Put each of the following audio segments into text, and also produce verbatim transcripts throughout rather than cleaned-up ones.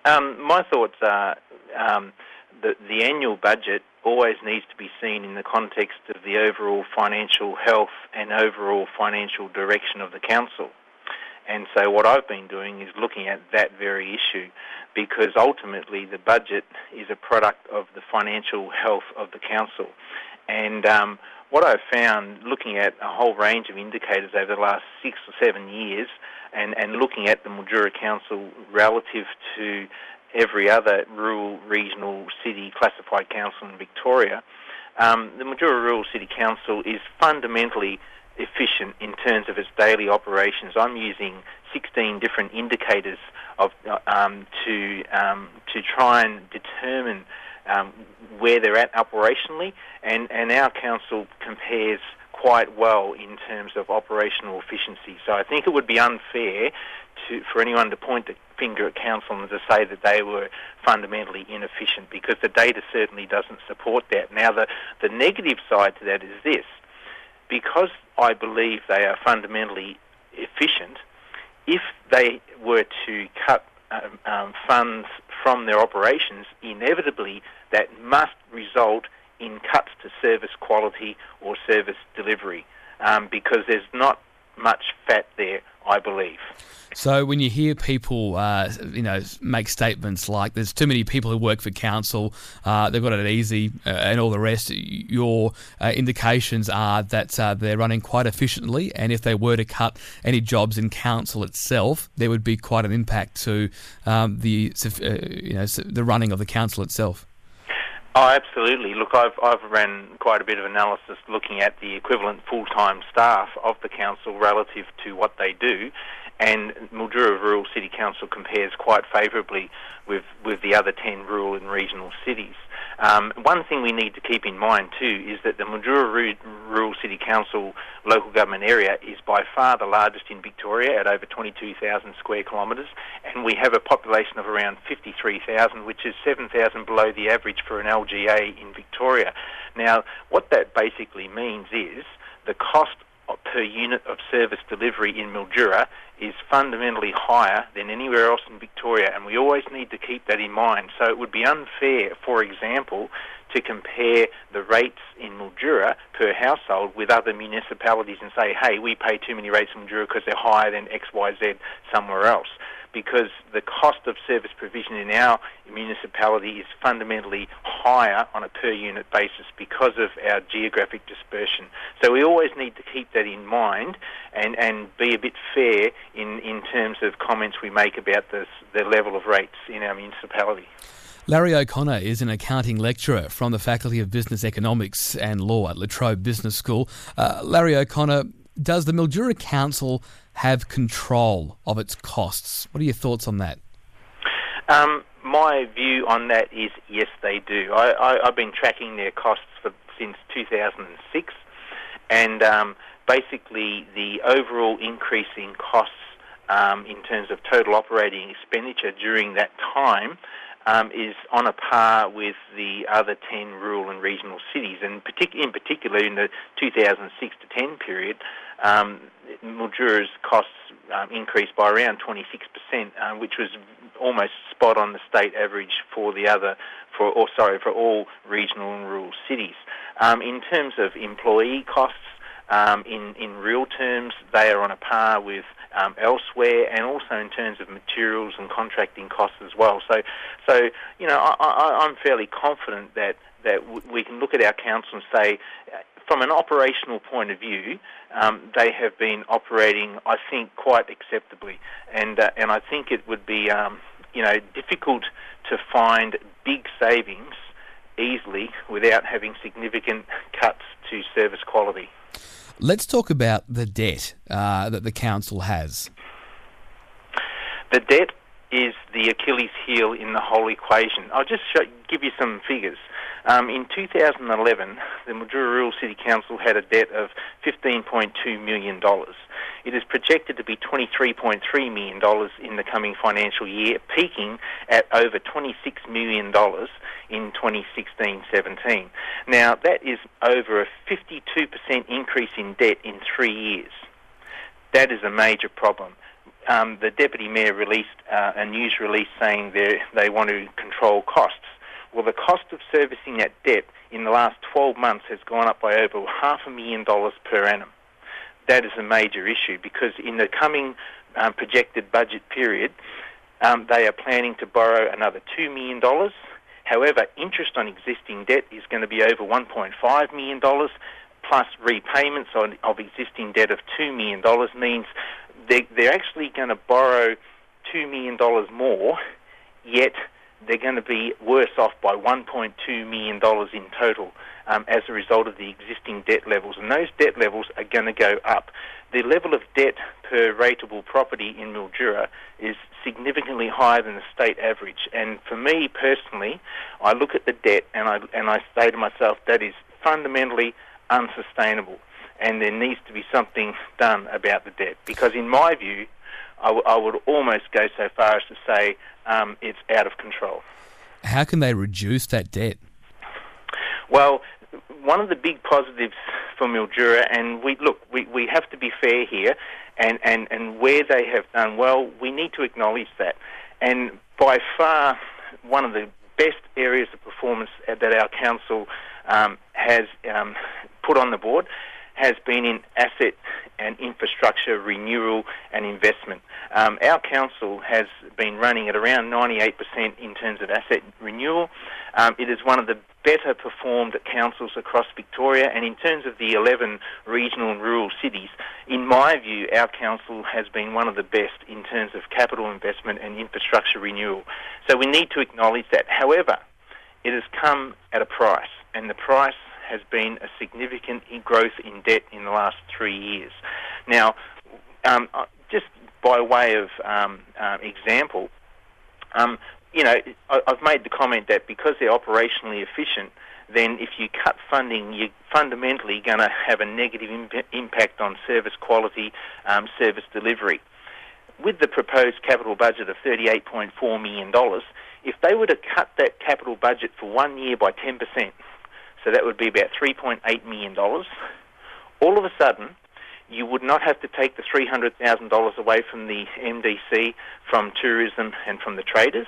Um, my thoughts are um, that the annual budget always needs to be seen in the context of the overall financial health and overall financial direction of the council. And so what I've been doing is looking at that very issue, because ultimately the budget is a product of the financial health of the council. And um, what I've found, looking at a whole range of indicators over the last six or seven years, and, and looking at the Mildura Council relative to every other rural, regional, city classified council in Victoria, um, the Mildura Rural City Council is fundamentally efficient in terms of its daily operations. I'm using sixteen different indicators of um, to um, to try and determine um, where they're at operationally, and, and our council compares quite well in terms of operational efficiency. So I think it would be unfair to, for anyone to point the finger at council and to say that they were fundamentally inefficient, because the data certainly doesn't support that. Now, the, the negative side to that is this: because I believe they are fundamentally efficient, if they were to cut um, um, funds from their operations, inevitably that must result in cuts to service quality or service delivery, um, because there's not much fat there, I believe. So when you hear people, uh, you know, make statements like "there's too many people who work for council, uh, they've got it easy," uh, and all the rest, your uh, indications are that uh, they're running quite efficiently, and if they were to cut any jobs in council itself, there would be quite an impact to um, the, uh, you know, the running of the council itself. Oh, absolutely. Look, I've I've ran quite a bit of analysis looking at the equivalent full-time staff of the council relative to what they do, and Mildura Rural City Council compares quite favourably with, with the other ten rural and regional cities. Um, one thing we need to keep in mind too is that the Mildura Rural City Council local government area is by far the largest in Victoria at over twenty-two thousand square kilometres, and we have a population of around fifty-three thousand, which is seven thousand below the average for an L G A in Victoria. Now, what that basically means is the cost per unit of service delivery in Mildura is fundamentally higher than anywhere else in Victoria, and we always need to keep that in mind. So it would be unfair, for example, to compare the rates in Mildura per household with other municipalities and say, hey, we pay too many rates in Mildura because they're higher than X Y Z somewhere else, because the cost of service provision in our municipality is fundamentally higher on a per unit basis because of our geographic dispersion. So we always need to keep that in mind and, and be a bit fair in, in terms of comments we make about this, the level of rates in our municipality. Larry O'Connor is an accounting lecturer from the Faculty of Business Economics and Law at La Trobe Business School. Uh, Larry O'Connor, does the Mildura Council have control of its costs? What are your thoughts on that? Um, my view on that is yes, they do. I, I, I've been tracking their costs for, since two thousand six, and um, basically the overall increase in costs um, in terms of total operating expenditure during that time Um, is on a par with the other ten rural and regional cities, and partic- in particular in the two thousand six to ten period, um, Mildura's costs um, increased by around twenty-six percent, uh, which was almost spot on the state average for the other, for or sorry, for all regional and rural cities. Um, in terms of employee costs, um, in in real terms, they are on a par with Um, elsewhere, and also in terms of materials and contracting costs as well. So, so you know, I, I, I'm fairly confident that that w- we can look at our council and say, uh, from an operational point of view, um, they have been operating, I think, quite acceptably, and uh, and I think it would be, um, you know, difficult to find big savings easily without having significant cuts to service quality. Let's talk about the debt uh, that the council has. The debt is the Achilles heel in the whole equation. I'll just show, give you some figures. Um, in two thousand eleven, the Mildura Rural City Council had a debt of fifteen point two million dollars. It is projected to be twenty-three point three million dollars in the coming financial year, peaking at over twenty-six million dollars in twenty sixteen seventeen. Now, that is over a fifty-two percent increase in debt in three years. That is a major problem. um, the Deputy Mayor released uh, a news release saying they they want to control costs. Well, the cost of servicing that debt in the last twelve months has gone up by over half a million dollars per annum. That is a major issue because in the coming um, projected budget period, um, they are planning to borrow another two million dollars. However, interest on existing debt is going to be over one point five million dollars, plus repayments on, of existing debt of two million dollars means they, they're actually going to borrow two million dollars more, yet they're going to be worse off by one point two million dollars in total um, as a result of the existing debt levels. And those debt levels are going to go up. The level of debt per rateable property in Mildura is significantly higher than the state average. And for me personally, I look at the debt and I, and I say to myself, that is fundamentally unsustainable. And there needs to be something done about the debt. Because in my view, I, w- I would almost go so far as to say um, it's out of control. How can they reduce that debt? Well, one of the big positives for Mildura, and we look, we, we have to be fair here, and, and, and where they have done well, we need to acknowledge that. And by far, one of the best areas of performance that our council um, has um, put on the board has been in asset and infrastructure renewal and investment. Um, our council has been running at around ninety-eight percent in terms of asset renewal. Um, it is one of the better performed councils across Victoria, and in terms of the eleven regional and rural cities, in my view, our council has been one of the best in terms of capital investment and infrastructure renewal. So we need to acknowledge that. However, it has come at a price, and the price has been a significant growth in debt in the last three years. Now, um, just by way of um, uh, example, um, you know, I, I've made the comment that because they're operationally efficient, then if you cut funding, you're fundamentally going to have a negative imp- impact on service quality, um, service delivery. With the proposed capital budget of thirty-eight point four million dollars, if they were to cut that capital budget for one year by ten percent, so that would be about three point eight million dollars, all of a sudden you would not have to take the three hundred thousand dollars away from the M D C, from tourism and from the traders.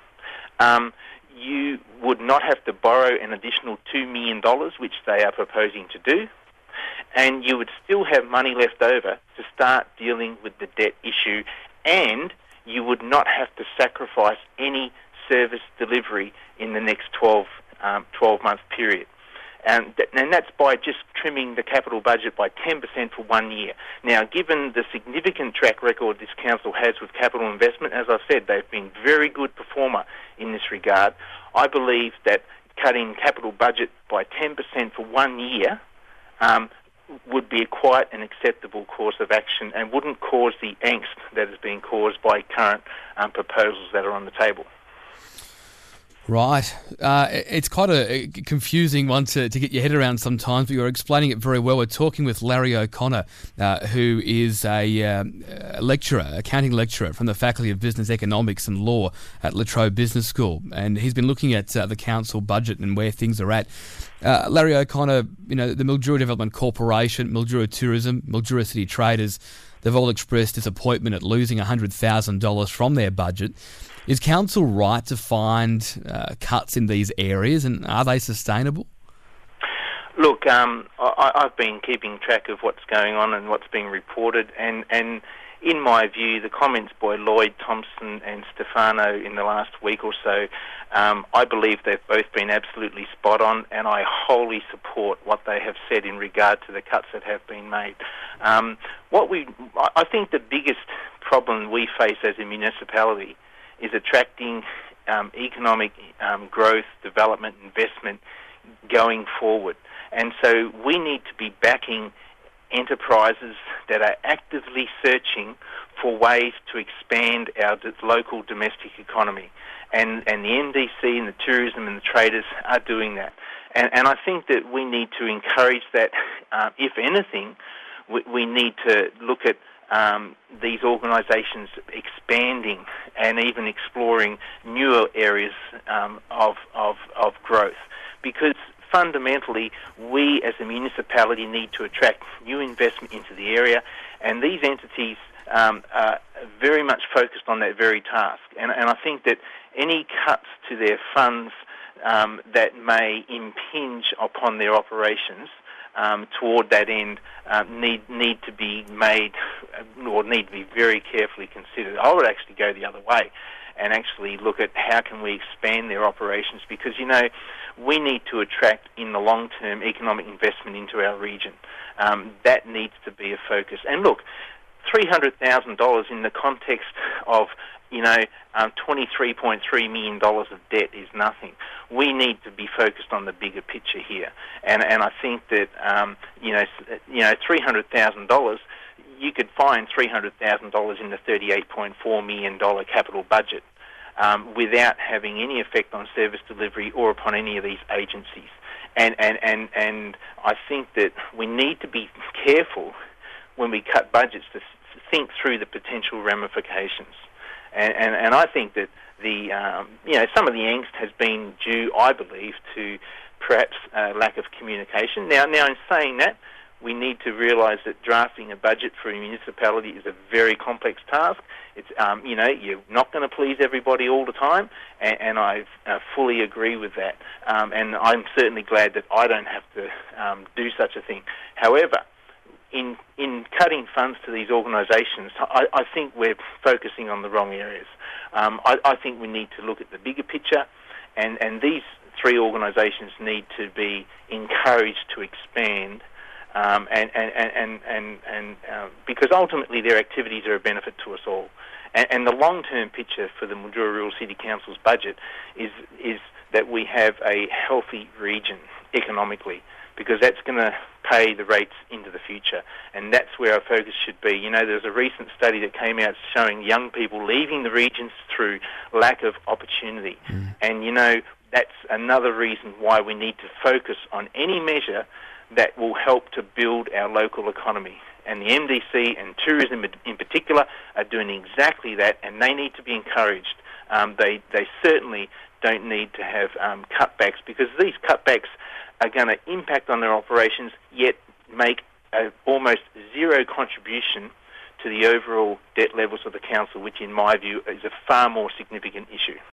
Um, you would not have to borrow an additional two million dollars, which they are proposing to do, and you would still have money left over to start dealing with the debt issue, and you would not have to sacrifice any service delivery in the next twelve, um, twelve month period. And, th- and that's by just trimming the capital budget by ten percent for one year. Now, given the significant track record this council has with capital investment, as I've said, they've been very good performer in this regard. I believe that cutting capital budget by ten percent for one year um, would be quite an acceptable course of action and wouldn't cause the angst that is being caused by current um, proposals that are on the table. Right. Uh, it's quite a confusing one to, to get your head around sometimes, but you're explaining it very well. We're talking with Larry O'Connor, uh, who is a, um, a lecturer, accounting lecturer from the Faculty of Business Economics and Law at La Trobe Business School, and he's been looking at uh, the council budget and where things are at. Uh, Larry O'Connor, you know, the Mildura Development Corporation, Mildura Tourism, Mildura City Traders, they've all expressed disappointment at losing one hundred thousand dollars from their budget. Is council right to find uh, cuts in these areas, and are they sustainable? Look, um, I, I've been keeping track of what's going on and what's being reported, and, and in my view, the comments by Lloyd Thompson and Stefano in the last week or so, um, I believe they've both been absolutely spot on, and I wholly support what they have said in regard to the cuts that have been made. Um, what we, I think the biggest problem we face as a municipality is attracting um, economic um, growth, development, investment going forward. And so we need to be backing enterprises that are actively searching for ways to expand our local domestic economy. And, and the N D C and the tourism and the traders are doing that. And, and I think that we need to encourage that. Uh, if anything, we, we need to look at Um, these organisations expanding and even exploring newer areas um, of, of, of growth, because fundamentally we as a municipality need to attract new investment into the area, and these entities um, uh, very much focused on that very task. And, and I think that any cuts to their funds um, that may impinge upon their operations um, toward that end uh, need need to be made or need to be very carefully considered. I would actually go the other way and actually look at how can we expand their operations, because, you know, we need to attract in the long term economic investment into our region. Um, that needs to be a focus. And look, three hundred thousand dollars in the context of, you know, um, twenty-three point three million dollars of debt is nothing. We need to be focused on the bigger picture here. And and I think that, um, you know, you know, three hundred thousand dollars, you could find three hundred thousand dollars in the thirty-eight point four million dollars capital budget um, without having any effect on service delivery or upon any of these agencies. And, and, and, and I think that we need to be careful when we cut budgets to think through the potential ramifications. And, and, and I think that the um, you know some of the angst has been due, I believe, to perhaps uh, lack of communication. Now, now in saying that, we need to realise that drafting a budget for a municipality is a very complex task. It's um, you know you're not going to please everybody all the time, and, and I uh, fully agree with that. Um, and I'm certainly glad that I don't have to um, do such a thing. However, in in cutting funds to these organisations, I, I think we're focusing on the wrong areas. Um, I, I think we need to look at the bigger picture, and, and these three organisations need to be encouraged to expand, um, and and and and, and, and uh, because ultimately their activities are a benefit to us all. And, and the long-term picture for the Mildura Rural City Council's budget is is that we have a healthy region economically, because that's going to pay the rates into the future. And that's where our focus should be. You know, there's a recent study that came out showing young people leaving the regions through lack of opportunity. Mm. And, you know, that's another reason why we need to focus on any measure that will help to build our local economy. And the M D C and tourism in particular are doing exactly that, and they need to be encouraged. Um, they, they certainly don't need to have um, cutbacks, because these cutbacks are going to impact on their operations, yet make a almost zero contribution to the overall debt levels of the council, which in my view is a far more significant issue.